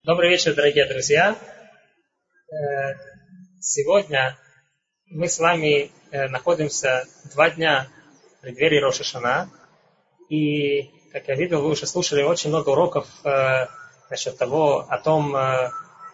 Добрый вечер, дорогие друзья. Сегодня мы с вами находимся 2 дня в преддверии Рош ха-Шана. И, как я видел, вы уже слушали очень много уроков насчет того, о том, о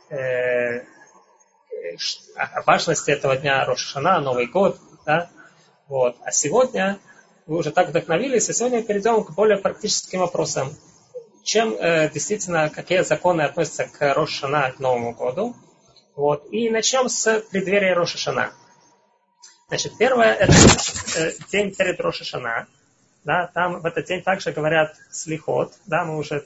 важности этого дня Рош ха-Шана, Новый год. Да? Вот. А сегодня вы уже так вдохновились, и сегодня перейдем к более практическим вопросам. Чем действительно, какие законы относятся к Рош ха-Шана, к Новому году. Вот. И начнем с преддверия Рош ха-Шана. Значит, первое, это день перед Рош ха-Шана. Да, там в этот день также говорят слихот. Да, мы уже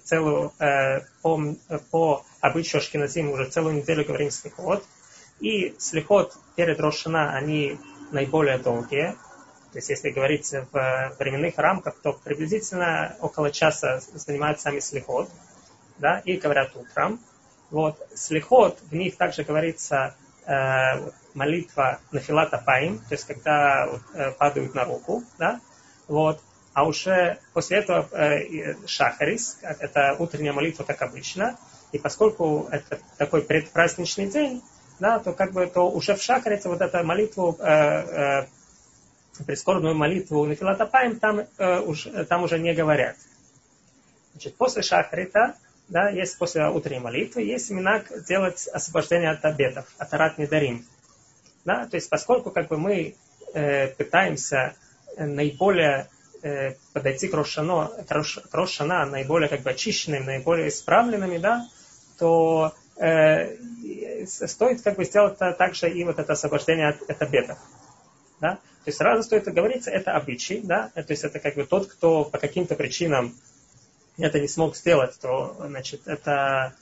по обычаю ашкеназим мы уже целую неделю говорим слихот. И слихот перед Рош ха-Шана, они наиболее долгие. То есть, если говорить в временных рамках, то приблизительно около часа занимают сами слихот, да, и говорят утром. Вот, слихот, в них также говорится молитва нафилат апаим, то есть, когда падают на руку, да, вот. А уже после этого шахарис, это утренняя молитва, как обычно, и поскольку это такой предпраздничный день, да, то уже в шахарице вот эту молитву, прискорбную молитву нафилат апаим там уже не говорят. Значит, после шахрита, да, есть после утренней молитвы, есть минак делать освобождение от обетов, от арат недарим. Да, то есть, поскольку мы пытаемся наиболее подойти к Рош ха-Шана наиболее очищенными, наиболее исправленными, да, то стоит сделать также и вот это освобождение от обетов. Да? То есть сразу стоит говориться, это обычай, да? То есть это тот, кто по каким-то причинам это не смог сделать, то значит это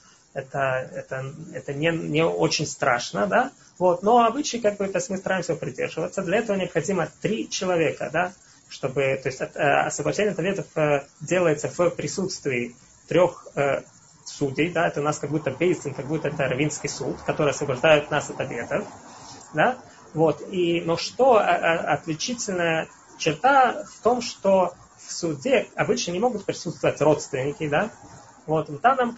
не очень страшно, да? Вот, но обычай, то есть мы стараемся придерживаться. Для этого необходимо 3 человека, да? Чтобы, то есть освобождение от обетов делается в присутствии 3 судей, да? Это у нас как будто бейсин, как будто это раввинский суд, который освобождает нас от обетов, да? Вот, но что отличительная черта в том, что в суде обычно не могут присутствовать родственники, да? Вот, там нам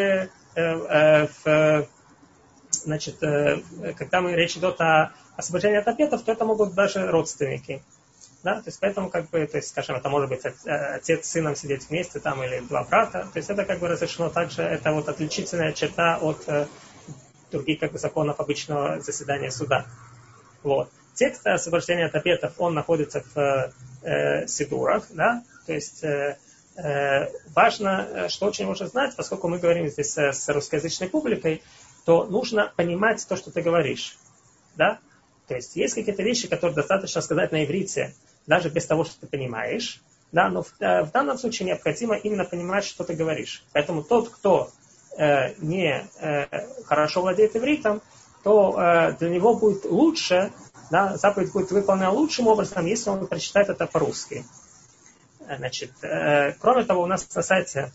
когда речь идет о освобождении от обетов, то это могут даже родственники. Да? То есть поэтому, скажем, это может быть отец с сыном сидеть вместе, там, или 2 брата. То есть это разрешено также, это вот отличительная черта от других законов обычного заседания суда. Вот. Текст освобождения от обетов, он находится в сидурах, да, то есть важно, что очень важно знать, поскольку мы говорим здесь с русскоязычной публикой, то нужно понимать то, что ты говоришь, да, то есть есть какие-то вещи, которые достаточно сказать на иврите, даже без того, что ты понимаешь, да, но в данном случае необходимо именно понимать, что ты говоришь, поэтому тот, кто не хорошо владеет ивритом, то для него будет лучше, да, заповедь будет выполнена лучшим образом, если он прочитает это по-русски. Значит, кроме того, у нас на сайте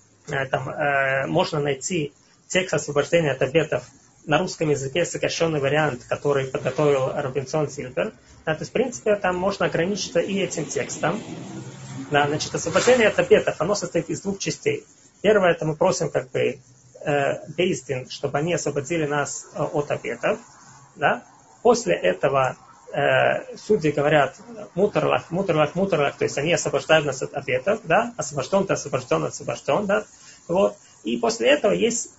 можно найти текст освобождения от обетов на русском языке, сокращенный вариант, который подготовил Робинсон Зильбер. Да, то есть, в принципе, там можно ограничиться и этим текстом. Да, значит, освобождение от обетов, оно состоит из 2 частей. Первое, это мы просим бейздин, чтобы они освободили нас от обетов. Да? После этого судьи говорят мутарлах, то есть они освобождают нас от обетов, да? Освобожден. Да? Вот. И после этого есть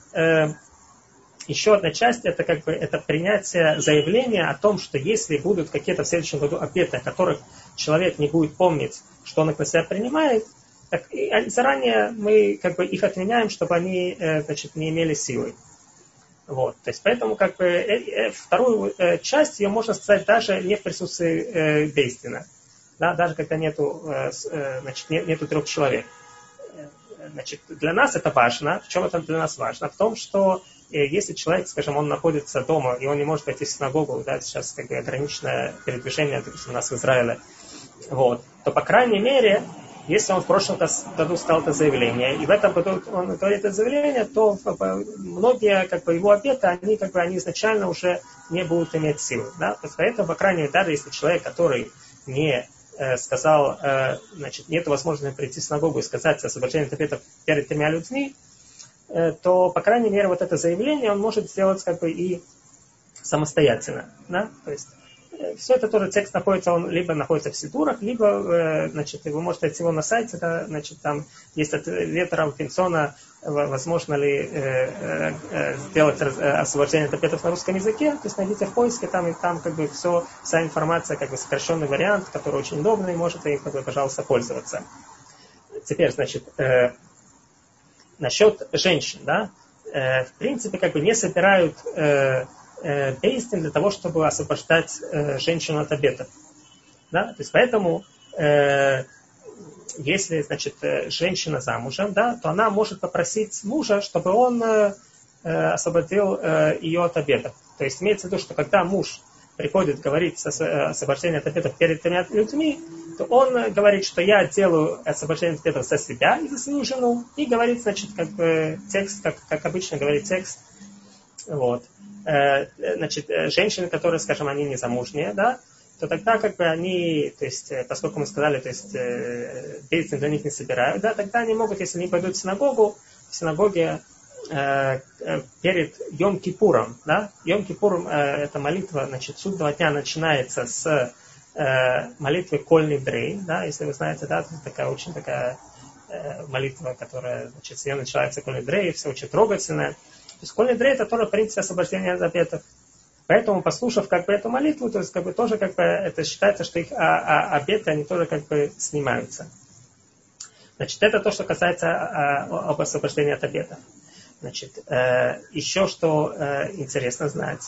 еще одна часть, это это принятие заявления о том, что если будут какие-то в следующем году обеты, о которых человек не будет помнить, что он их на себя принимает, так заранее мы их отменяем, чтобы они не имели силы. Вот. То есть поэтому вторую часть ее можно сказать даже не в присутствии бейстина, да, даже когда нету 3 человек. Значит, для нас это важно. В чем это для нас важно? В том, что если человек, скажем, он находится дома и он не может пойти в синагогу, да, сейчас ограниченное передвижение, допустим, у нас в Израиле, вот, то по крайней мере, если он в прошлом году сказал это заявление, и в этом году он говорит это заявление, то многие его обеты, они изначально уже не будут иметь силы. Да? Поэтому, по крайней мере, даже если человек, который не сказал, нет возможности прийти в синагогу и сказать освобождение от обетов перед 3 людьми, то, по крайней мере, вот это заявление он может сделать как бы и самостоятельно. Да? То есть все это тоже текст находится, он либо находится в сидурах, либо, значит, вы можете найти его на сайте, да, значит, там есть ответ Рава Пинсона, возможно ли сделать освобождение тапетов на русском языке, то есть найдите в поиске, там и там как бы все, вся информация, как бы сокращенный вариант, который очень удобный, можете им, как бы, пожалуйста, пользоваться. Теперь, значит, насчет женщин, да, в принципе, как бы не собирают бейстин для того, чтобы освобождать женщину от обетов. Да? То есть поэтому, если, значит, женщина замужем, да, то она может попросить мужа, чтобы он освободил ее от обетов. То есть имеется в виду, что когда муж приходит говорить освобождение от обетов перед тремя людьми, то он говорит, что я делаю освобождение от обетов за себя и за свою жену, и говорит, значит, как бы текст, как обычно говорит текст. Вот. Значит, женщины, которые, скажем, они не замужние, да, то тогда как бы они, то есть, поскольку мы сказали, то есть, бейстин для них не собирают, да, тогда они могут, если они пойдут в синагоге перед Йом-Кипуром, да, Йом-Кипур это молитва, значит, судного дня начинается с молитвы Коль Нидрей, да, если вы знаете, да, это такая очень такая молитва, которая, значит, с нее начинается Коль Нидрей, все очень трогательное. То есть Коль Нидрей это тоже, в принципе, освобождение от обетов. Поэтому, послушав как бы эту молитву, то есть как бы тоже как бы это считается, что их обеты, они тоже как бы снимаются. Значит, это то, что касается об освобождении от обетов. Значит, еще что интересно знать.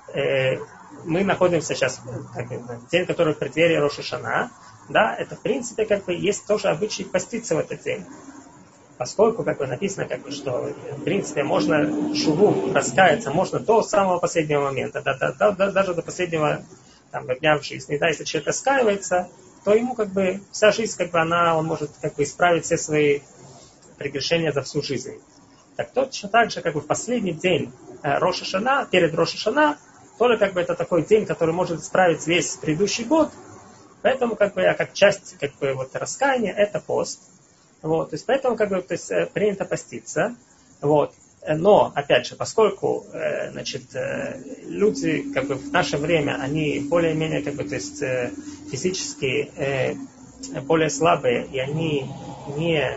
Мы находимся сейчас как бы, в день, который в преддверии Рош ха-Шана. Да, это, в принципе, как бы есть тоже обычай поститься в этот день. Поскольку, как бы написано, как бы, что, в принципе, можно шуву раскаяться, можно до самого последнего момента, даже до последнего там, дня в жизни. Да, если человек раскаивается, то ему как бы вся жизнь, как бы он может как бы исправить все свои прегрешения за всю жизнь. Так точно так же, как бы в последний день Рош ха-Шана, перед Рош ха-Шана, тоже как бы это такой день, который может исправить весь предыдущий год. Поэтому как бы как часть как бы вот раскаяния это пост. Вот, то есть поэтому как бы то есть, принято поститься. Вот. Но, опять же, поскольку значит, люди как бы в наше время, они более-менее как бы, то есть, физически более слабые, и они не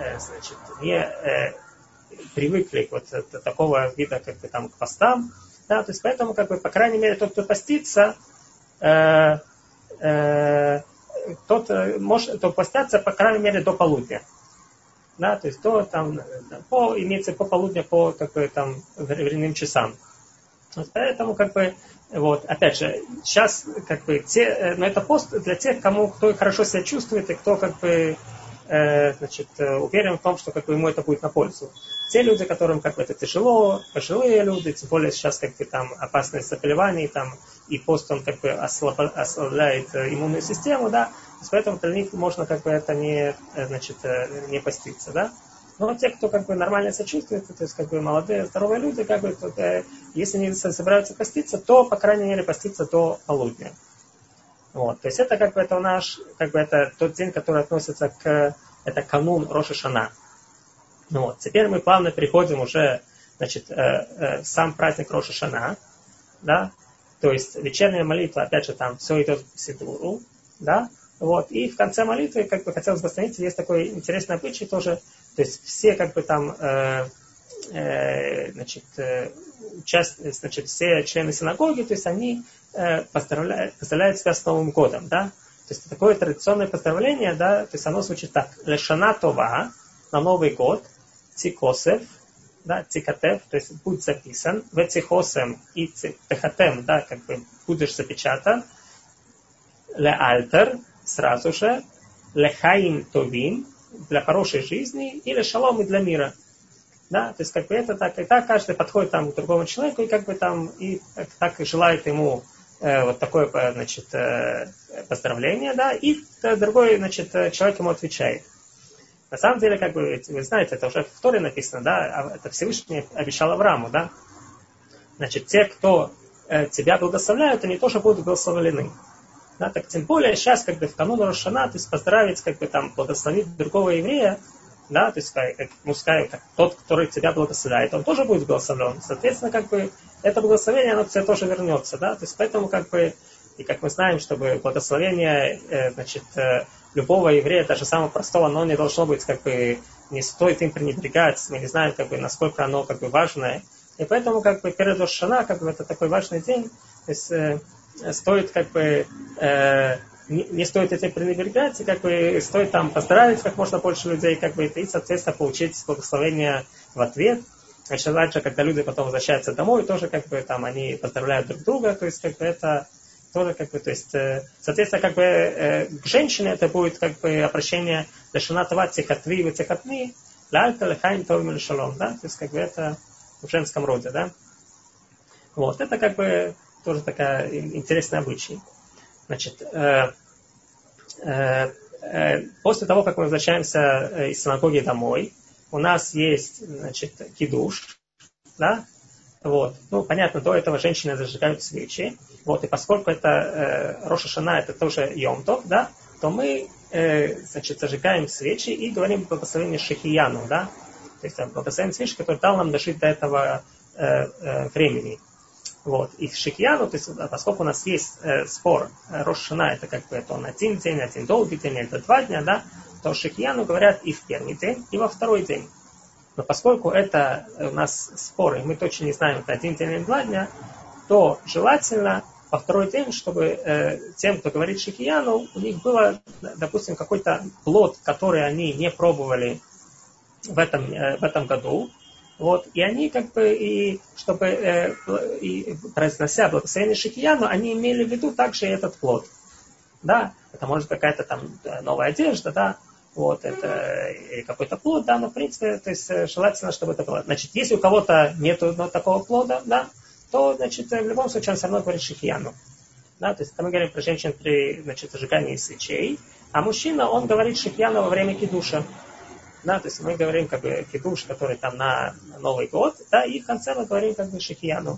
привыкли к вот такого вида как бы, там, к постам, да, то есть поэтому, как бы, по крайней мере, тот, кто постится, тот может постятся, по крайней мере, до полудня. Да, то есть имеется по полудня, по как бы, там, временным часам. Вот поэтому, как бы, вот, опять же, сейчас, как бы, но это пост для тех, кто хорошо себя чувствует и кто, как бы, значит, уверен в том, что как бы, ему это будет на пользу. Те люди, которым как бы, это тяжело, пожилые люди, тем более сейчас как бы, там, опасность заболеваний, там, и пост он как бы, ослабляет иммунную систему, да, поэтому для них можно как бы, это не поститься. Да? Но те, кто как бы, нормально себя чувствует, то есть как бы, молодые, здоровые люди, как бы, то, если они собираются поститься, то, по крайней мере, поститься до полудня. Вот. То есть это как бы это как бы это тот день, который относится к это канун Рош ха-Шана. Вот. Теперь мы плавно переходим уже, значит, в сам праздник Рош ха-Шана, да, то есть вечерняя молитва, опять же, там все идет в сидуру, да, вот, и в конце молитвы, как бы хотелось бы остановиться, есть такой интересный обычай тоже, то есть все как бы там, значит, все члены синагоги, то есть они поздравляют себя с Новым годом, да, то есть такое традиционное поздравление, да, то есть оно звучит так: Лешана Това, на Новый год, Цикосев, да, Цикатев, то есть будь записан, Вецихосем и Цихатем, да, как бы будешь запечатан, Леальтер, сразу же, Лехаим Товим, для хорошей жизни, или Шалом и для мира. Да, то есть как бы это так и так, каждый подходит там к другому человеку и как бы там и так желает ему вот такое, значит, поздравление, да, и другой, значит, человек ему отвечает. На самом деле, как бы, вы знаете, это уже в Торе написано, да, это Всевышний обещал Аврааму, да. Значит, те, кто тебя благословляют, они тоже будут благословлены. Да, так тем более сейчас, как бы в канун Рош ха-Шана, то есть поздравить, как бы там, благословить другого еврея, да, то есть мужская, как тот, который тебя благословляет, он тоже будет благословлен. Соответственно, как бы это благословение, оно к тебе тоже вернется, да, то есть поэтому как бы, и как мы знаем, чтобы благословение, значит, любого еврея, даже самого простого, оно не должно быть, как бы, не стоит им пренебрегать, мы не знаем, как бы, насколько оно, как бы, важное. И поэтому, как бы, перед Рош ха-Шана, как бы, это такой важный день, то есть стоит, как бы, не стоит этим пренебрегать, и, как бы, стоит там поздравить как можно больше людей, как бы, и, соответственно, получить благословение в ответ. Значит, дальше, когда люди потом возвращаются домой, тоже, как бы, там, они поздравляют друг друга, то есть, как бы, это тоже, как бы, то есть, соответственно, как бы, к женщине это будет, как бы, обращение «Лешана това цихатви вы цихатни, лалька лехайм товим шалом», да, то есть, как бы, это в женском роде, да. Вот, это, как бы, тоже такая интересная обычай. Значит, после того, как мы возвращаемся из синагоги домой, у нас есть, значит, кидуш, да, вот. Ну, понятно, до этого женщины зажигают свечи, вот, и поскольку это Рош ха-Шана, это тоже Йом Тов, да, то мы, значит, зажигаем свечи и говорим благословение Шехияну, да, то есть благословение свечи, который дал нам дожить до этого времени. Вот. И Шехияну, то есть, поскольку у нас есть спор, Рош ха-Шана, это как бы это он один день, один долгий день, это 2 дня, да, то Шехияну говорят и в первый день, и во второй день. Но поскольку это у нас споры, мы точно не знаем, это 1 день или 2 дня, то желательно во второй день, чтобы тем, кто говорит Шехияну, у них было, допустим, какой-то плод, который они не пробовали в этом году, вот, и они как бы, и чтобы, и произнося благословение Шехияну, они имели в виду также и этот плод. Да, это может какая-то там новая одежда, да, вот, это какой-то плод, да, но в принципе, то есть желательно, чтобы это было. Значит, если у кого-то нету такого плода, да, то, значит, в любом случае он все равно говорит Шехияну. Да, то есть это мы говорим про женщин при, значит, зажигании свечей, а мужчина, он говорит Шехияну во время кидуша. Да, то есть мы говорим как бы кидуш, который там на Новый год, да, и в конце мы говорим как бы Шехияну.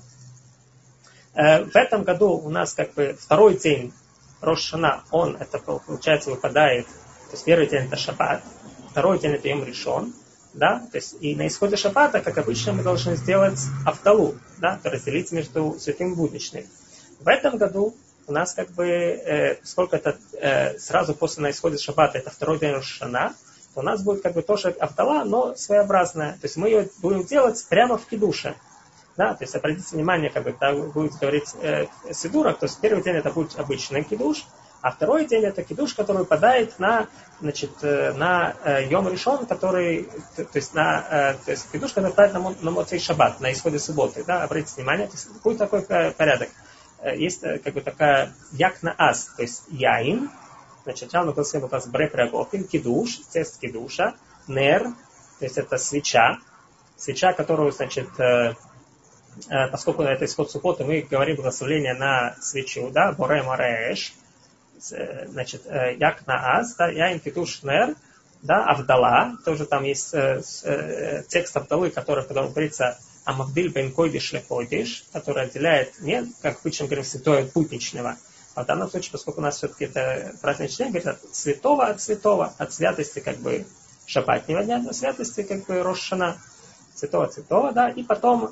В этом году у нас как бы второй день Рош ха-Шана, он, это получается, выпадает, то есть первый день это Шаббат, второй день это Йом Ришон, да, то есть и на исходе Шаббата, как обычно, мы должны сделать Авдалу, да, то разделить между святым и будничным. В этом году у нас как бы, сколько это сразу после на исходе Шаббата, это второй день Рош ха-Шана, то у нас будет как бы тоже Авдала, но своеобразная. То есть мы ее будем делать прямо в кидуше. Да, то есть обратите внимание, как бы когда будет говорить Сидурах, то есть первый день это будет обычный кидуш, а второй день это кидуш, который выпадает на, значит, на Йом Ришон, который, то есть кидуш, который выпадает на Моцей Шаббат, на исходе субботы. Да, обратите внимание, то есть будет такой порядок. Есть как бы такая як на ас, то есть яин. Значит, сначала мы голосуем у нас брепрагофин, кидуш, тест кидуша, нер, то есть это свеча, которую, значит, поскольку это исход субботы, мы говорим благословение на свечу, да, боре марэш, значит, як на ас, да, яин кидуш нер, да, авдала, тоже там есть текст авдалы, в котором говорится амавдиль бен койдиш ле койдиш, который отделяет, не, как обычно говорим, святое от будничного. А в данном случае, поскольку у нас все-таки это праздничный день, говорит, от святого, от святости как бы шаббатнего дня, до святости как бы Рош ха-Шана, святого, да, и потом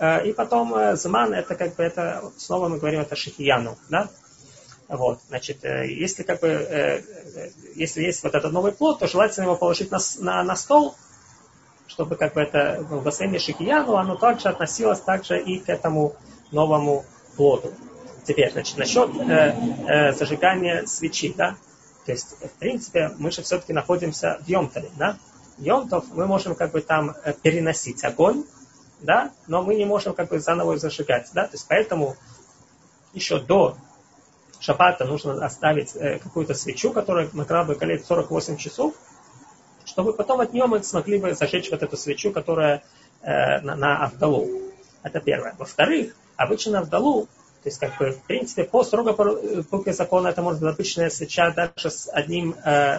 зман, это как бы, это, снова мы говорим, это Шехияну, да, вот, значит, если как бы, если есть вот этот новый плод, то желательно его положить на стол, чтобы как бы это благословение Шехияну, оно также относилось также и к этому новому плоду. Теперь, значит, насчет зажигания свечи, да, то есть, в принципе, мы же все-таки находимся в Йом-Тове, да, Йом-Тов мы можем как бы там переносить огонь, да, но мы не можем как бы заново его зажигать, да, то есть, поэтому еще до Шаббата нужно оставить какую-то свечу, которая могла бы гореть 48 часов, чтобы потом от нее мы смогли бы зажечь вот эту свечу, которая на Авдалу. Это первое. Во-вторых, обычно на Авдалу, то есть, как бы, в принципе, по строго букве закона это может быть обычная свеча даже с одним,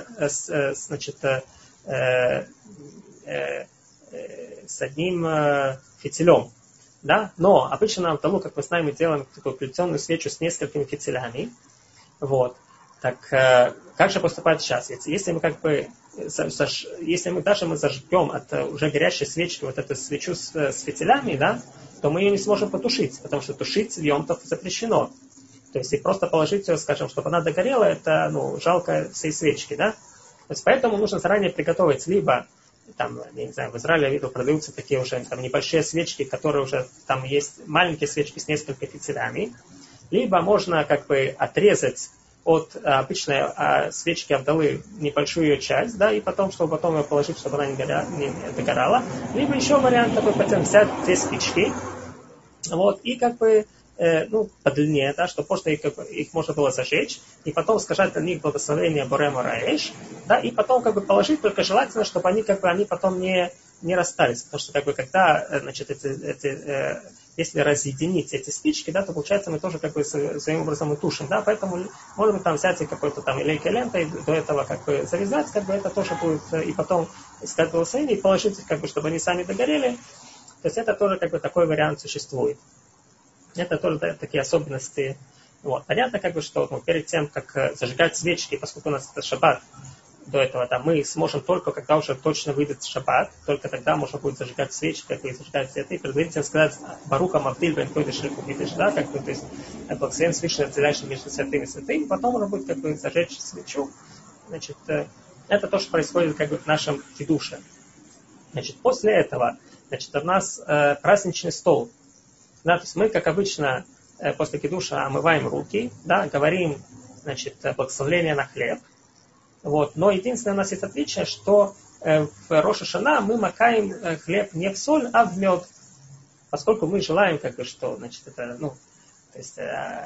с одним фитилем. Да? Но обычно на Авдалу, как мы знаем, мы делаем такую плетеную свечу с несколькими фитилями. Вот. Так как же поступать сейчас? Если мы как бы если мы даже зажгем от уже горящей свечки вот эту свечу с фитилями, да, то мы ее не сможем потушить, потому что тушить в Йом-Тов запрещено. То есть и просто положить ее, скажем, чтобы она догорела, это жалко всей свечки, да. То есть поэтому нужно заранее приготовить либо там, я не знаю, в Израиле я видел, продаются такие уже там небольшие свечки, которые уже там есть маленькие свечки с несколькими фитилями, либо можно как бы отрезать от обычной свечки Авдалы небольшую ее часть, да, и потом ее положить, чтобы она не догорала. Либо еще вариант такой, взять 2 спички, вот, и как бы, по длине, да, чтобы после их можно было зажечь, и потом сказать на них благословение Борема Раэш, да, и потом как бы положить, только желательно, чтобы они потом не расстались, потому что когда, значит, если разъединить эти спички, да, то получается мы тоже как бы своим образом и тушим, да, поэтому можно там взять и какой-то там лейкой лентой до этого как бы завязать, как бы это тоже будет, и потом искать благословение и положить их, как бы, чтобы они сами догорели. То есть это тоже как бы такой вариант существует. Это тоже такие особенности. Вот. Понятно, как бы, что перед тем, как зажигать свечки, поскольку у нас это шаббат, до этого мы сможем только, когда уже точно выйдет шаббат, только тогда можно будет зажигать свечи, как бы, и зажигать цветы, и предварительно сказать Баруха Мавдиль Бен Койдеш и Кубидеш, да, как бы, то есть благословен Всевышний, разделяющий между святым и святым, потом можно будет как бы зажечь свечу. Значит, это то, что происходит как бы в нашем кидуше. Значит, после этого, значит, у нас праздничный стол. Да, то есть мы, как обычно, после кидуша омываем руки, да, говорим, значит, благословение на хлеб. Вот. Но единственное, у нас есть отличие, что в Рош ха-Шана мы макаем хлеб не в соль, а в мед. Поскольку мы желаем, как бы, что, значит, это, то есть,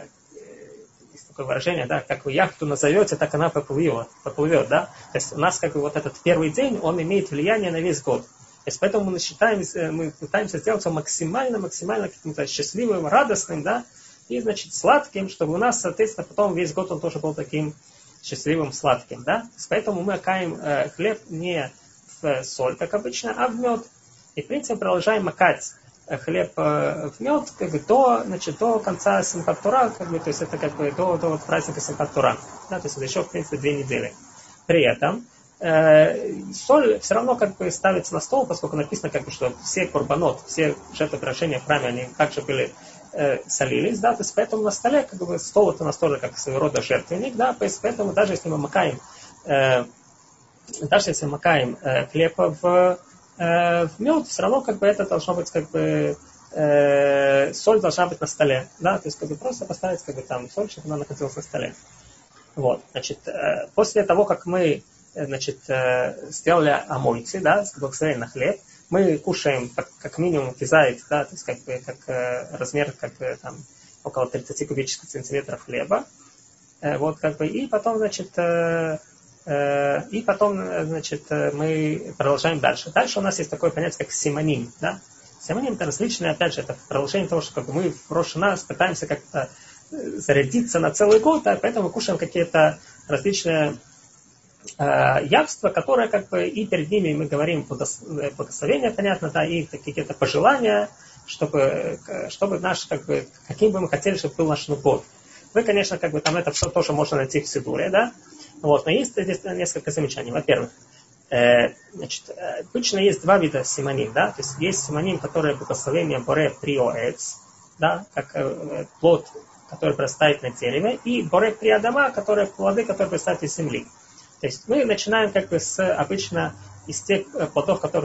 есть такое выражение, да, как вы яхту назовете, так она поплывет, да. То есть у нас, как бы, вот этот первый день, он имеет влияние на весь год. То есть поэтому мы пытаемся сделать его максимально каким-то счастливым, радостным, да, и, значит, сладким, чтобы у нас, соответственно, потом весь год он тоже был таким счастливым, сладким, да. Поэтому мы макаем хлеб не в соль, как обычно, а в мед. И, в принципе, продолжаем макать хлеб в мед, как бы, до конца Симхат Тора, как бы, то есть это как бы до вот праздника Симхат Тора, да, то есть это еще, в принципе, 2 недели. При этом соль все равно как бы ставится на стол, поскольку написано, как бы, что все курбанот, все жертвоприношения в храме, они также были солились, да, то есть поэтому на столе, как бы, стол это у нас тоже как своего рода жертвенник, да, поэтому даже если мы макаем хлеб в мед, все равно как бы это должно быть как бы соль должна быть на столе, да, то есть как бы просто поставить как бы там соль, чтобы она находилась на столе. Вот, значит, после того, как мы, значит, сделали амойцы, да, благословение на хлеб, мы кушаем как минимум кизайт, да, то есть как бы как размер как бы там около 30 кубических сантиметров хлеба, вот как бы и потом, значит, мы продолжаем дальше. Дальше у нас есть такое понятие, как симоним, да. Симоним это различные, опять же, это продолжение того, что как бы мы в Рош ха-Шана пытаемся как-то зарядиться на целый год, а поэтому мы кушаем какие-то различные явства, которые как бы и перед ними мы говорим благословения, понятно, да, и какие-то пожелания, чтобы наш, как бы, каким бы мы хотели, чтобы был наш год. Вы, конечно, как бы там это все тоже можно найти в Сидуре, да, вот, но есть здесь несколько замечаний. Во-первых, значит, обычно есть 2 вида симоним, да, то есть симоним, который благословение Боре Приоэц, да, как плод, который прорастает на дереве, и Боре Приадама, которые плоды, которые прорастают из земли. То есть мы начинаем как бы обычно из тех плодов, которые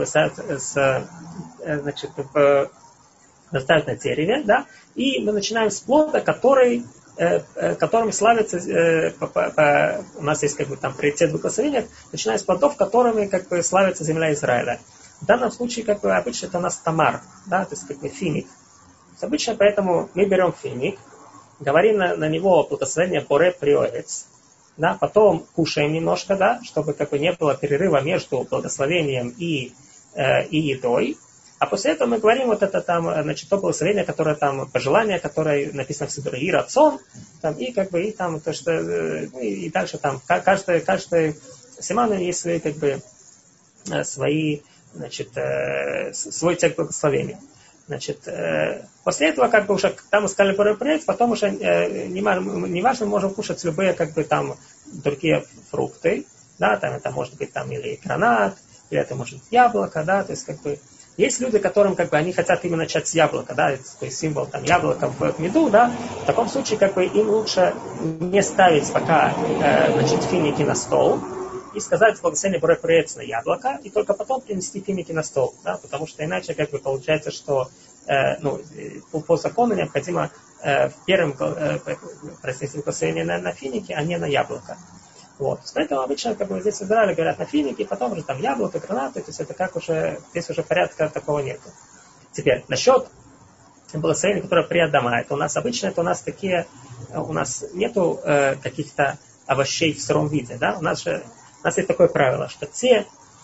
растают на дереве, да, и мы начинаем с плода, которыми славится, у нас есть как бы там приоритет благословения, начиная с плодов, которыми как бы славится земля Израиля. В данном случае как бы обычно это у нас тамар, да, то есть как бы финик. Обычно поэтому мы берем финик, говорим на него благословение Боре Приоэц, да, потом кушаем немножко, да, чтобы как бы не было перерыва между благословением и едой. А после этого мы говорим вот это там, значит, то благословение, которое там, пожелание, которое написано в Сидуре, и рацион, там, и как бы, и там, то, что, и дальше там, каждый симан есть свои, как бы, значит, свой текст благословения. Значит, после этого, как бы, уже, там мы сказали Боре Приоэц, потом уже, неважно, мы можем кушать любые, как бы, там, другие фрукты, да, там это может быть там или гранат, или это может быть яблоко, да, то есть как бы есть люди, которым как бы они хотят именно начать с яблока, да, это такой символ там яблока в меду, да, в таком случае как бы им лучше не ставить пока, значит, финики на стол и сказать благословение Боре Праэц на яблоко, и только потом принести финики на стол, да, потому что иначе как бы получается, что по закону необходимо первым произнести благословение на финики, а не на яблоко. Вот. Поэтому обычно как бы здесь в Израиле говорят на финики, потом уже там яблоко, гранаты, то есть это как уже, здесь уже порядка такого нет. Теперь, насчет благословений, которые при Адама, это у нас обычно, это у нас такие, у нас нету каких-то овощей в сыром виде, да, у нас есть такое правило, что те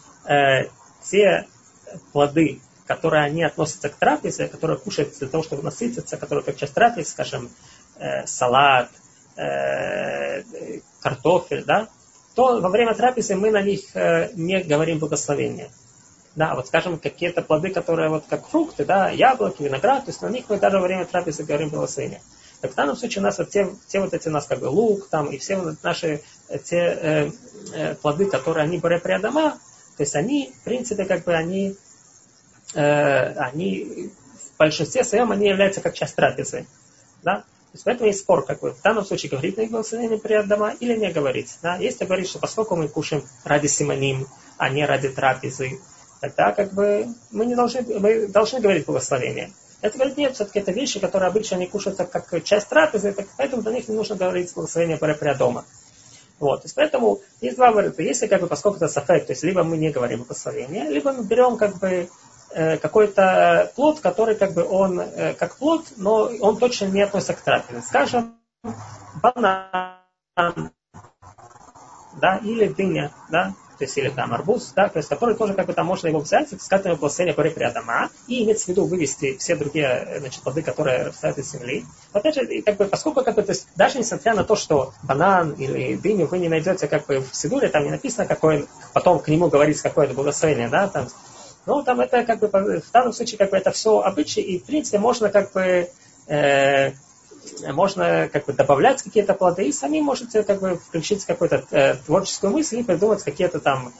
плоды, которые они относятся к трапезе, которые кушают для того, чтобы насытиться, которые как часть трапезы, скажем, салат, картофель, да, то во время трапезы мы на них не говорим благословения. Да, вот скажем, какие-то плоды, которые вот как фрукты, да, яблоки, виноград, то есть на них мы даже во время трапезы говорим благословения. Так в данном случае у нас вот те вот эти у нас как бы лук там и все вот наши те плоды, которые они Боре При Адама, то есть они, в принципе, как бы они в большинстве своем они являются как часть трапезы. Да? То есть поэтому есть спор, как бы в данном случае говорить на их благословение при Адама или не говорить. Да? Если говорить, что поскольку мы кушаем ради симоним, а не ради трапезы, тогда как бы мы должны говорить благословение. Это говорит, нет, все-таки это вещи, которые обычно не кушаются как часть трапезы, поэтому для них не нужно говорить благословение при Адама. Вот, то есть поэтому есть два варианта. Если как бы поскольку это сафек, то есть либо мы не говорим благословение, либо мы берем как бы какой-то плод, который как бы он как плод, но он точно не относится к трапезе. Скажем, банан, да, или дыня, да, то есть или там арбуз, да, то есть который тоже как бы там можно его взять, сказать ему благословение Боре При Адама, и иметь в виду вывести все другие, значит, плоды, которые растают из земли. Но опять же, как бы, поскольку как бы, то есть даже несмотря на то, что банан или дыню вы не найдете как бы в Сидуре, там не написано, какое, потом к нему говорится какое-то благословение, да, там. Ну, там это как бы в данном случае как бы это все обычаи, и в принципе можно как бы добавлять какие-то плоды, и сами можете как бы включить какую-то творческую мысль и придумать какие-то там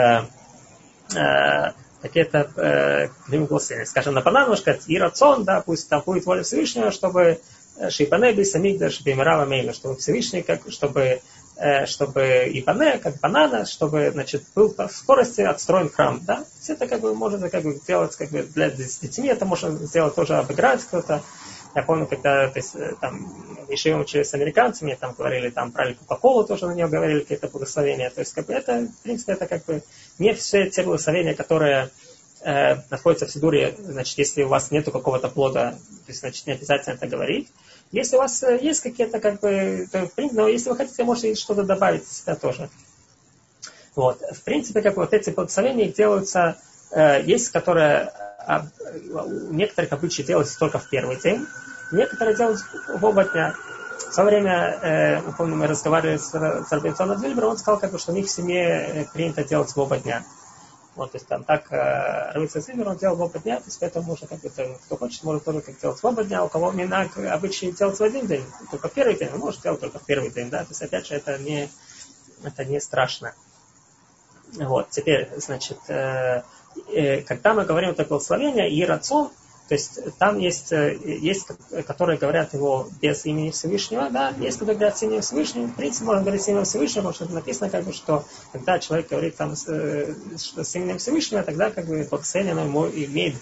благословения. Скажем, на банан можно сказать и рацион, да, пусть там будет воля Всевышнего, чтобы шейпанеби самигда шейпимирава мейла, чтобы Всевышний, чтобы и пане, как банана, чтобы, значит, был в скорости отстроен храм, да. Все это как бы можно как бы делать, как бы с детьми это можно сделать тоже, обыграть кто-то. Я помню, когда то есть, там еще учили с американцами, там говорили, там брали Кока-Колу, тоже на нее говорили какие-то благословения. То есть, как бы это, в принципе, это как бы не все те благословения, которые находятся в Сидуре, значит, если у вас нету какого-то плода, то есть, значит, не обязательно это говорить. Если у вас есть какие-то, как бы, то, но если вы хотите, можете что-то добавить сюда тоже. Вот. В принципе, как бы вот эти благословения их делаются, есть, которые у некоторых обычаи делаются только в первый день, некоторые делаются в оба дня. В свое время, помню, мы разговаривали с Робинсоном Зильбером, он сказал, как бы, что у них в семье принято делать в оба дня. Вот, то есть там так Робинсон Зильбер он делал в оба дня, то есть поэтому можно как бы, кто хочет, может тоже как делать в оба дня, у кого минак обычно делать в один день, только в первый день, он может делать только в первый день, да, то есть опять же это не страшно. Вот, теперь, значит, когда мы говорим о благословении и рацион, то есть там есть, которые говорят его без имени Всевышнего, да, есть, которые говорят с именем Всевышнего, в принципе, можно говорить с именем Всевышнего, потому что это написано, как бы, что когда человек говорит там с именем Всевышнего, тогда как бы благословение оно имеет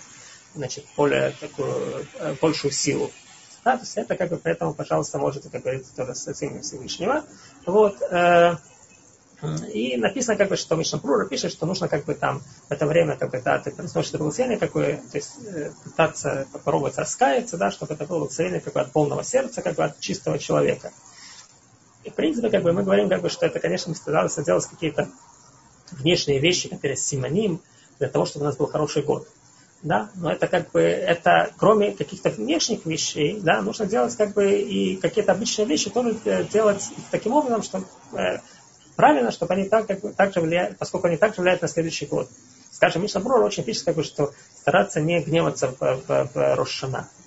большую силу. Да, то есть это как бы, поэтому, пожалуйста, можете, как говорится, тоже с именем Всевышнего. Вот. И написано, как бы, что Мишна Брура пишет, что нужно как бы там в это время, когда ты произносишь благословение, какое, то есть пытаться попробовать раскаяться, да, чтобы это было благословение как бы от полного сердца, как бы от чистого человека. И в принципе, как бы мы говорим, как бы, что это, конечно, стараться делать какие-то внешние вещи, которые симоним, для того, чтобы у нас был хороший год. Да? Но это как бы, это кроме каких-то внешних вещей, да, нужно делать как бы и какие-то обычные вещи тоже делать таким образом, что правильно, чтобы они также влияют, поскольку они также влияют на следующий год. Скажем, Мишна Брура очень пишет, как бы, что стараться не гневаться в Рош Шана.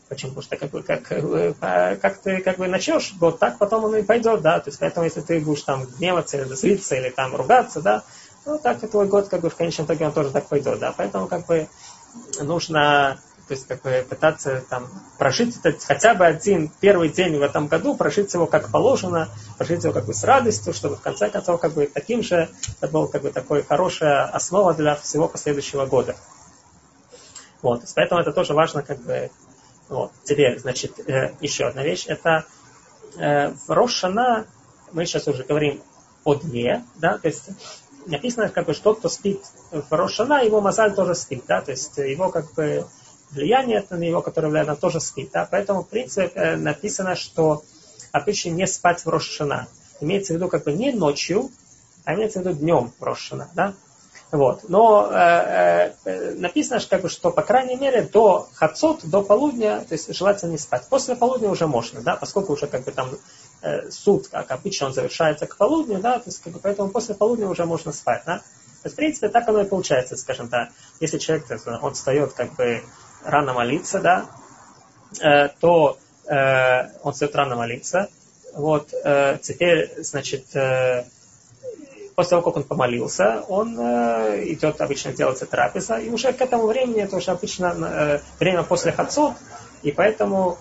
Почему? Потому что как ты как бы начнешь, вот так потом оно и пойдет, да. То есть поэтому если ты будешь там гневаться или злиться, или там ругаться, да, ну так и твой год как бы в конечном итоге он тоже так пойдет, да. Поэтому как бы нужно, то есть как бы пытаться там прожить это хотя бы первый день в этом году, прожить его как положено, прожить его как бы с радостью, чтобы в конце концов как бы таким же это был как бы такой хорошая основа для всего последующего года. Вот, поэтому это тоже важно как бы. Вот. Теперь, значит, еще одна вещь, это в Рош ха-Шана, мы сейчас уже говорим о дне, да, то есть написано, как бы, что кто спит в Рош ха-Шана, его мазаль тоже спит, да, то есть его как бы влияние на него, которое влияет, оно тоже спит, да, поэтому в принципе написано, что обычно не спать в Рош ха-Шана. Имеется в виду как бы не ночью, а имеется в виду днем в Рош ха-Шана, да. Вот. Но написано, как бы, что, по крайней мере, до хацот, до полудня, то есть желательно не спать. После полудня уже можно, да, поскольку уже как бы там суд, как обычно, он завершается к полудню, да, то есть как бы, поэтому после полудня уже можно спать, да. То есть, в принципе, так оно и получается, скажем так. Если человек, он встает как бы рано молиться, да, то он встает рано молиться. Вот, теперь, значит, после того, как он помолился, он идет обычно делается трапеза, и уже к этому времени, это уже обычно время после хацот, и поэтому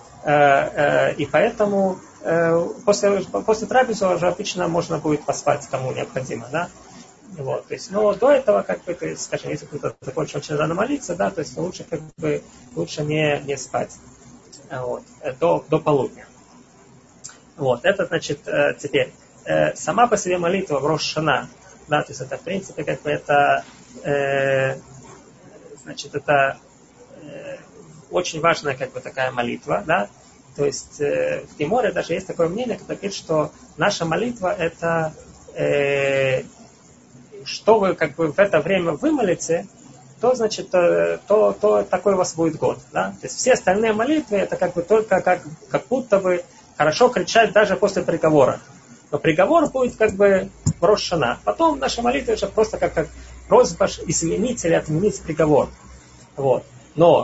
после трапезы уже обычно можно будет поспать, кому необходимо, да. Вот, то есть, но до этого, как бы, то есть, скажем, если кто-то закончил очень рано молиться, да, то есть лучше как бы не спать, вот, до полудня. Вот, это значит теперь. Сама по себе молитва в Рош ха-Шана, да, то есть это в принципе как бы это, значит, это очень важная как бы такая молитва, да, то есть в Геморе даже есть такое мнение, которое говорит, что наша молитва это, что вы как бы в это время вымолите, то значит, то такой у вас будет год, да, то есть все остальные молитвы это как бы только как будто бы хорошо кричать даже после приговора. Но приговор будет как бы в Рош ха-Шана. Потом наша молитва это просто как просьба изменить или отменить приговор. Вот. Но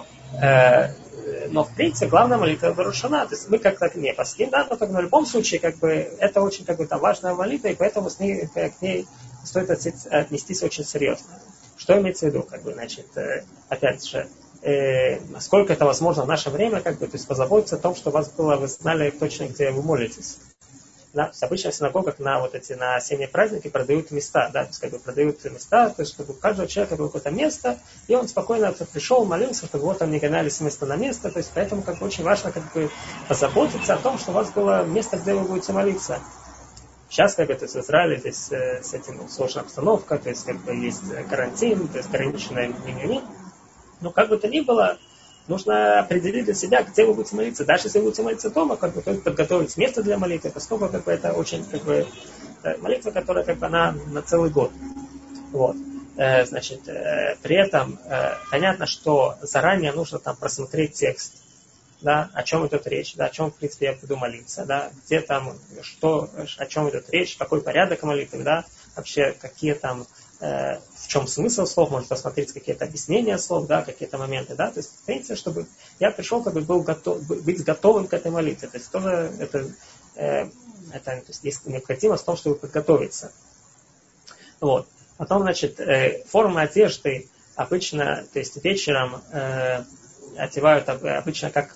в принципе главная молитва в Рош ха-Шана. То есть мы как-то не паским, да, но в любом случае как бы это очень как бы там важная молитва, и поэтому к ней стоит отнестись очень серьезно. Что имеется в виду, как бы, значит, опять же, насколько это возможно в наше время, как бы, то есть позаботиться о том, что вы знали точно, где вы молитесь. Да, то есть обычно в синагогах на осенние праздники продают места, да, то есть как бы продают места, то есть чтобы у каждого человека было какое-то место, и он спокойно пришел, молился, чтобы его там не гоняли с места на место, то есть поэтому как бы очень важно как бы позаботиться о том, что у вас было место, где вы будете молиться. Сейчас как бы то есть в Израиле здесь с этим сложная обстановка, то есть как бы есть карантин, то есть ограниченное меню, но как бы то ни было, нужно определить для себя, где вы будете молиться. Даже если вы будете молиться дома, как бы подготовить место для молитвы, поскольку как бы, это очень как бы, молитва, которая как бы, она на целый год. Вот. Значит, при этом понятно, что заранее нужно там просмотреть текст, да, о чем идет речь, да, о чем, в принципе, я буду молиться, да, где там, о чем идет речь, какой порядок молитвы, да, вообще какие там, в чем смысл слов, может посмотреть какие-то объяснения слов, да, какие-то моменты, да, то есть, в принципе, чтобы я пришел, как бы быть готовым к этой молитве, то есть тоже это то есть необходимость в том, чтобы подготовиться. Вот. Потом, значит, форма одежды обычно, то есть вечером одевают обычно как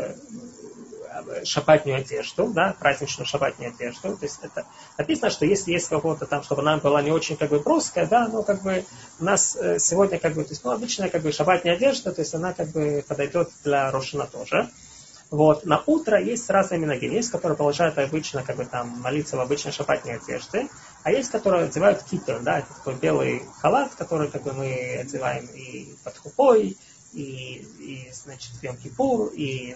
шаббатную одежду, да, праздничную шаббатную одежду. То есть это написано, что если есть какого-то там, чтобы она была не очень как бы броская, да, но как бы у нас сегодня как бы, то есть, обычная как бы шаббатная одежда, то есть она как бы подойдет для Рош ха-Шана тоже. Вот. На утро есть разные минагим, есть, которые продолжают обычно как бы там молиться в обычной шаббатной одежде, а есть, которые одевают кипер, да, это такой белый халат, который как бы мы одеваем и под хупой, и значит, в Йом-Кипур, и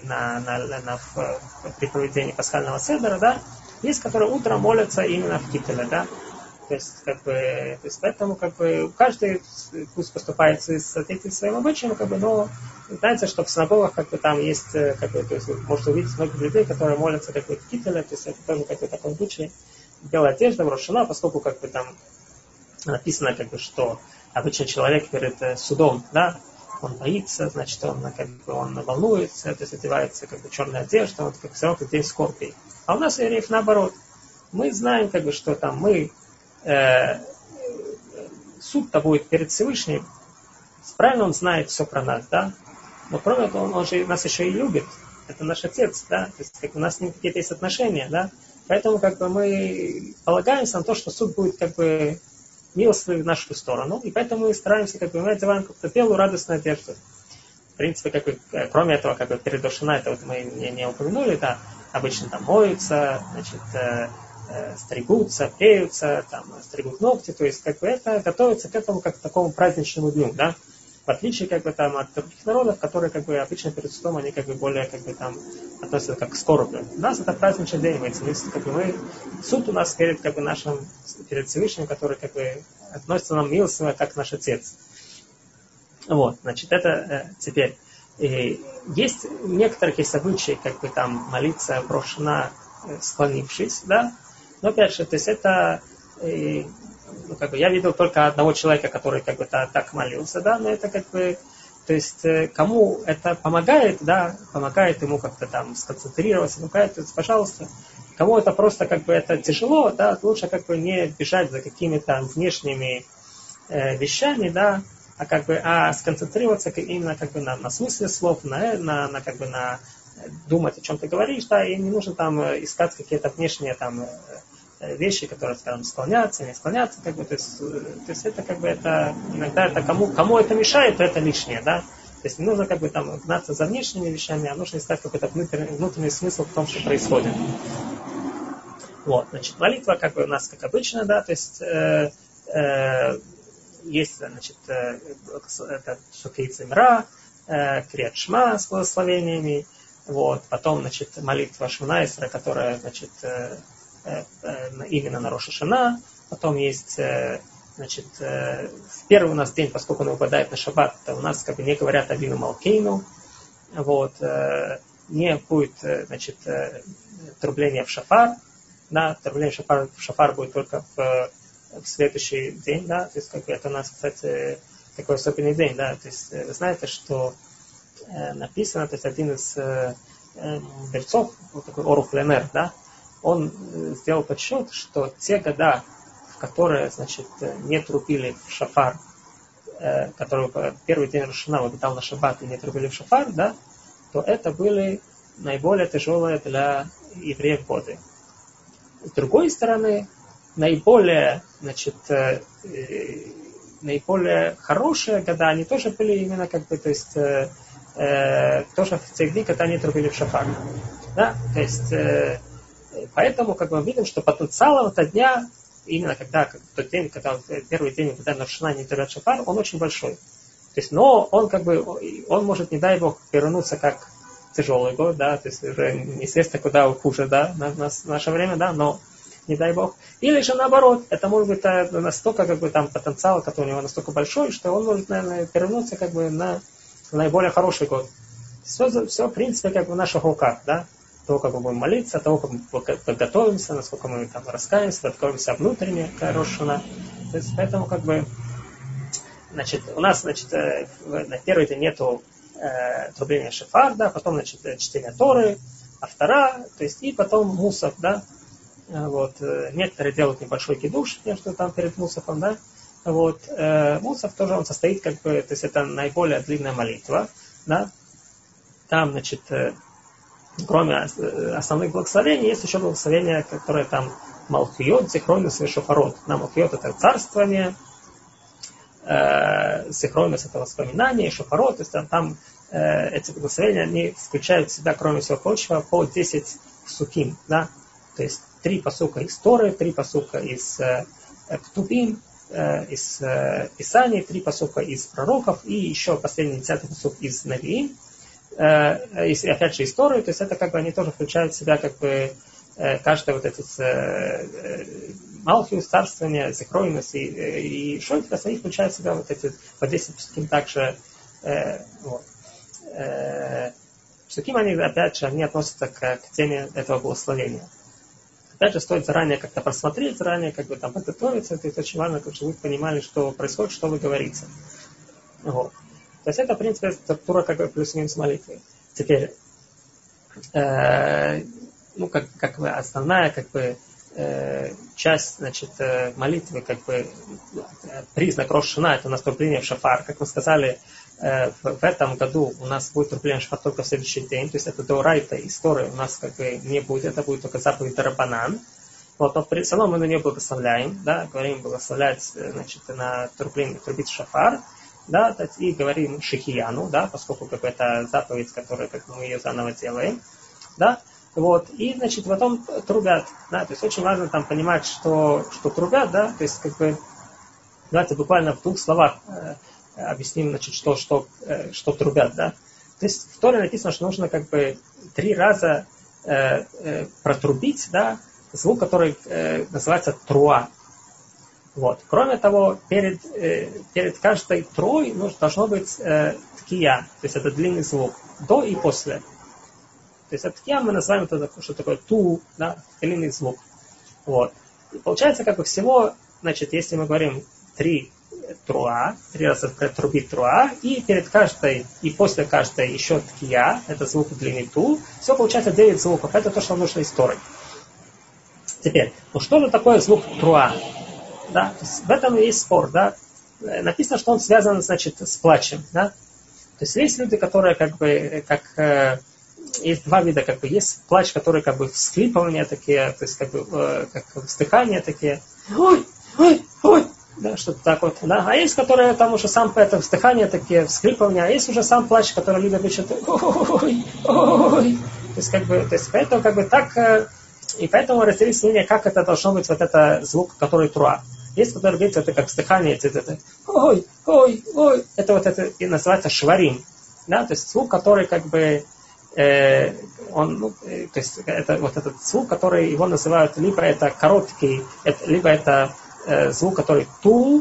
при проведении пасхального седера, да, есть, которые утром молятся именно в кипеле, да, то есть, как бы, то есть, поэтому, как бы, каждый пусть поступает в соответствии с своим обычаем, как бы, но знаете, что в синагогах, как бы, там есть, как бы, то есть, вы можете увидеть многих людей, которые молятся, как бы, в кипеле, то есть, это тоже, как бы, такой обычай, белая одежда в Рош ха-Шана, поскольку, как бы, там написано, как бы, что обычно человек перед судом, да, он боится, значит, он, как бы, он волнуется, то есть одевается как бы черная одежда, он как все равно как день скорби. А у нас, евреев, наоборот. Мы знаем, как бы, что там мы суд-то будет перед Всевышним, правильно он знает все про нас, да? Но кроме того, он же нас еще и любит. Это наш отец, да? То есть как у нас с ним какие-то есть отношения, да? Поэтому как бы мы полагаемся на то, что суд будет как бы милостивый в нашу сторону, и поэтому мы стараемся, как бы, мы одеваем как-то белую радостную одежду. В принципе, как бы, кроме этого, как бы перед Рошана, это вот мы не упомянули, да, обычно там моются, значит, стригутся, бреются, там, стригут ногти, то есть как бы это готовится к этому как к такому праздничному дню, да, в отличие как бы там от других народов, которые как бы обычно перед судом они как бы более как бы там относятся как к скорби. У нас это праздничный день, как бы мы, суд у нас перед как бы нашим, перед Всевышним, который как бы относится нам милостиво, как наш отец. Вот, значит, это теперь. И есть у некоторых есть обычаи, как бы там молиться в Рош ха-Шана, склонившись, да, но опять же, то есть это, ну, как бы я видел только одного человека, который как бы так молился, да, но это как бы, то есть кому это помогает, да, помогает ему как-то там сконцентрироваться, помогает, то есть, пожалуйста, кому это просто как бы это тяжело, да, лучше как бы не бежать за какими-то внешними вещами, да, а как бы сконцентрироваться именно как бы на смысле слов, на как бы на думать, о чем ты говоришь, да, и не нужно там искать какие-то внешние там вещи, которые, скажем, склоняться, не склоняться, как бы, то есть это как бы это иногда это кому это мешает, то это лишнее, да. То есть не нужно как бы там гнаться за внешними вещами, а нужно искать какой-то внутренний смысл в том, что происходит. Вот, значит, молитва как бы у нас как обычно, да, то есть есть, значит, это Шукей Цимра, Криат Шма с благословениями, вот, потом, значит, молитва Шмона Эсра, которая, значит, именно на Рош ха-Шана, потом есть, значит, в первый у нас день, поскольку он выпадает на шаббат, то у нас как бы не говорят Авину Малкейну, вот, не будет, значит, трубления в шафар, да, трубление в шафар будет только в следующий день, да, то есть как бы это у нас, кстати, такой особенный день, да, то есть вы знаете, что написано, то есть один из мудрецов, вот такой Орух Ленер, да, он сделал подсчет, что те года, в которые, значит, не трубили в шафар, который первый день Рош ха-Шана выпадал на шаббат и не трубили в шафар, да, то это были наиболее тяжелые для евреев годы. С другой стороны, наиболее, значит, наиболее хорошие года, они тоже были именно как бы, то есть, тоже в те дни, когда они трубили в шафар. Да? То есть, поэтому, как мы видим, что потенциал этого дня, именно когда, как тот день, когда первый день, когда на Рош ха-Шана не трубят шафар, он очень большой. То есть, но он как бы, он может, не дай Бог, вернуться как тяжелый год, да, то есть уже неизвестно, куда хуже, да, в наше время, да, но не дай Бог. Или же наоборот, это может быть настолько как бы там потенциал, который у него настолько большой, что он может, наверное, перевернуться как бы на наиболее хороший год. Все в принципе как бы в наших руках, да, того, как мы будем молиться, того, как мы подготовимся, насколько мы там раскаемся, подготовимся внутренне к Рош ха-Шана. То есть поэтому как бы, значит, у нас, значит, на первый день нету трубления шафар, да, потом, значит, чтение Торы, автора, то есть и потом мусав, да. Вот, некоторые делают небольшой кидуш между там перед мусафом, да, вот, мусаф тоже он состоит как бы, то есть это наиболее длинная молитва, да, там, значит, кроме основных благословений, есть еще благословения, которые там Малхиот, Зихройнус и Шофарот. На Малхиот это царствование, Зихройнус это воспоминание, Шофарот, то есть там эти благословения, они включают в себя, кроме всего прочего, по 10 псуким, да, то есть 3 пасука из Торы, 3 пасука из Ктубим, из Писаний, 3 пасука из пророков и еще последний 10 пасук из Навиим, опять же из Торы, то есть это как бы они тоже включают в себя как бы каждый вот этот Малхиус, царствование, Зихройнус и Шойфас, они включают в себя вот эти по 10 псуким также вот. Псуким, они опять же они относятся к теме этого благословения. Опять же, стоит заранее как-то просмотреть, заранее как бы там подготовиться. Это очень важно, чтобы вы понимали, что происходит, что вы говорите. Вот. То есть это, в принципе, структура как бы плюс-минус молитвы. Теперь, ну, как бы основная, как бы, часть, значит, молитвы, как бы, признак Рош ха-Шана, это наступление в шафар. Как мы сказали, в этом году у нас будет наступление в шафар только в следующий день, то есть это деорайта история у нас как бы не будет, это будет только заповедь дарабанан. Вот, но все равно мы на нее благословляем, да, говорим благословлять, значит, на трубить шафар, да, и говорим шихияну, да, поскольку как бы это заповедь, которая, как мы ее заново делаем, да, вот, и, значит, потом трубят, да, то есть очень важно там понимать, что трубят, да, то есть, как бы, давайте буквально в 2 словах объясним, значит, что трубят, да. То есть в Торе написано, что нужно, как бы, 3 раза протрубить, да, звук, который называется труа. Вот. Кроме того, перед каждой трой должно быть ткия, то есть это длинный звук, до и после. То есть от ткия мы называем это, что такое ту, да, длинный звук. Вот. И получается, как бы всего, значит, если мы говорим 3 труа, 3 раза трубить труа, и перед каждой, и после каждой еще ткия, это звук длинный ту, все получается 9 звуков. Это то, что нам нужно из Торы. Теперь, ну что же такое звук труа? Да? То есть в этом есть спор, да? Написано, что он связан, значит, с плачем, да? То есть есть люди, которые как бы, есть 2 вида, как бы, есть плач, который как бы всхлипывания такие, то есть как бы, как вздыхания такие, ой, ой, ой, да, что-то так вот, да? А есть, которые там уже сам это вздыхания такие, всхлипывания, а есть уже сам плач, который люди пишут, ой, ой, то есть как бы, то есть поэтому как бы так. И поэтому разделить мнение, как это должно быть вот это звук, который труа. Есть, который говорит, это как вздыхание, это ой, ой, ой, это вот это и называется шварим. Да? То есть звук, который как бы он, ну, то есть это вот этот звук, который его называют либо это короткий, либо это звук, который ту,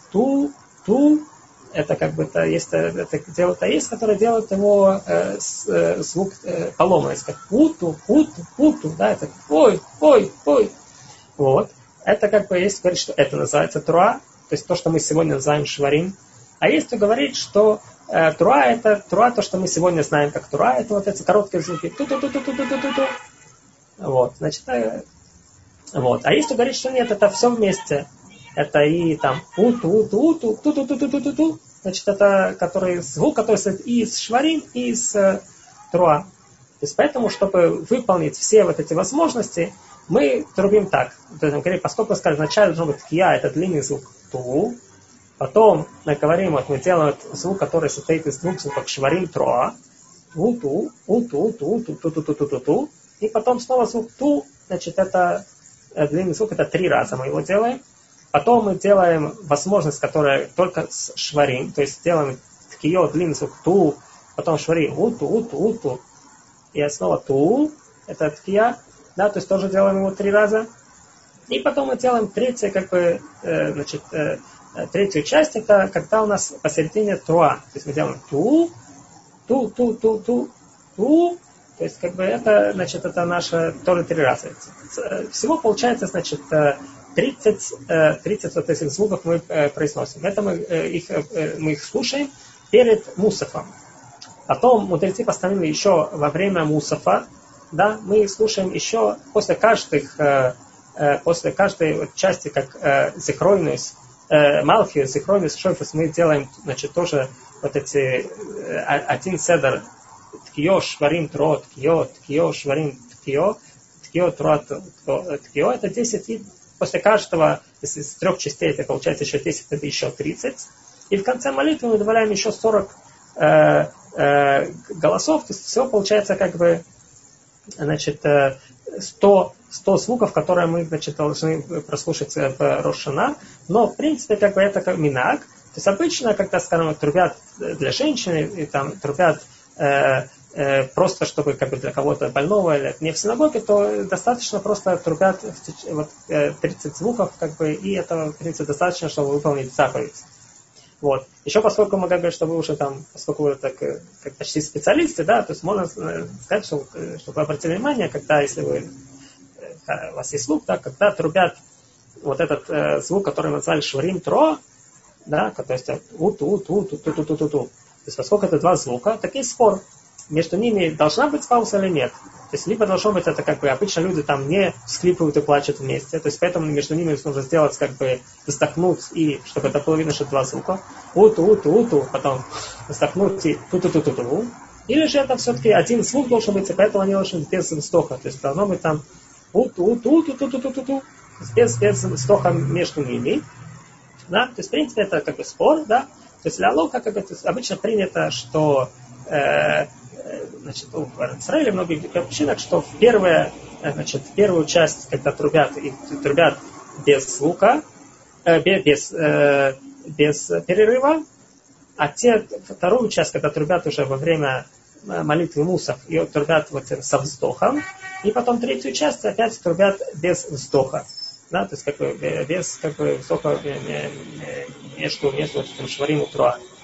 это как бы это есть, это делают, а есть, которые делают его звук поломанный, как путу, да, это ой. Вот. Это как бы есть, говорит, что это называется труа, то есть то, что мы сегодня называем шварим. А есть, кто говорит, что труа это труа, то, что мы сегодня знаем как труа, это вот эти короткие звуки. Ту-ту-ту-ту-ту-ту-ту. Вот, значит, вот. А есть, кто говорит, что нет, это все вместе. Это и там ту-ту-ту-ту-ту-ту-ту-ту-ту. Значит, это который, звук, который состоит и из шварим, и из труа. То есть поэтому, чтобы выполнить все вот эти возможности, мы трубим так. То есть, поскольку мы сказали, вначале должен быть ткия, это длинный звук ту. Потом мы говорим, вот мы делаем звук, который состоит из 2 звуков шварим, труа. Ту-ту. И потом снова звук ту. Значит, это длинный звук, это 3 раза мы его делаем. Потом мы делаем возможность, которая только с шварим, то есть делаем ткио, длинный звук ту, потом шварим уту, и снова ту, это ткия, да, то есть тоже делаем его 3 раза. И потом мы делаем третью часть, это когда у нас посередине труа, то есть мы делаем ту, то есть как бы это, значит, это наше тоже 3 раза. Всего получается, значит, 30 вот этих звуков мы произносим. Это мы их слушаем перед мусафом. Потом мудрецы постановили еще во время мусафа, да, мы слушаем еще после каждой части, как зихройнус, малхи, зихройнус, шойфус, мы делаем, значит, тоже вот эти один седер, ткио, шварим, тро, ткио, шварим, ткио, тро, ткио, это 10, и после каждого из 3 частей это получается еще 10, это еще 30. И в конце молитвы мы добавляем еще 40 голосов, то есть всего получается как бы, значит, 100 звуков, которые мы, значит, должны прослушать в Рош ха-Шана. Но в принципе как бы это как минаг. То есть обычно, когда, скажем, трубят для женщины, и там трубят просто чтобы как бы для кого-то больного или не в синагоге, то достаточно просто трубят вот, 30 звуков, как бы, и этого, в принципе, достаточно, чтобы выполнить заповедь. Вот. Еще поскольку мы говорим, что вы уже там, поскольку вы так, как почти специалисты, да, то есть можно сказать, что, чтобы вы обратили внимание, когда, если у вас есть слух, да, когда трубят вот этот звук, который мы назвали шварим тро, да, то есть уту, есть поскольку это два звука, так и спор. Между ними должна быть пауза или нет. То есть либо должно быть это как бы, обычно люди там не всхлипывают и плачут вместе, то есть поэтому между ними нужно сделать как бы вздохнуть, и чтобы это было видно, что два звука. Уту, потом вздохнуть и ту-ту-ту-ту-ту. Или же это все-таки один звук должен быть, и поэтому они должны быть без вздоха. То есть должно быть там уту-ту-ту-ту-ту-ту-ту, без вздоха между ними. Да? То есть, в принципе, это как бы спор, да. То есть для Алоха, как это обычно принято, что значит, в Израиле в многих общинах, что в первую часть, когда трубят, и трубят без звука, без перерыва, а вторую часть, когда трубят уже во время молитвы мусов, ее трубят вот со вздохом, и потом третью часть опять трубят без вздоха. Да, то есть как бы без как бы вздоха между шварим и труа.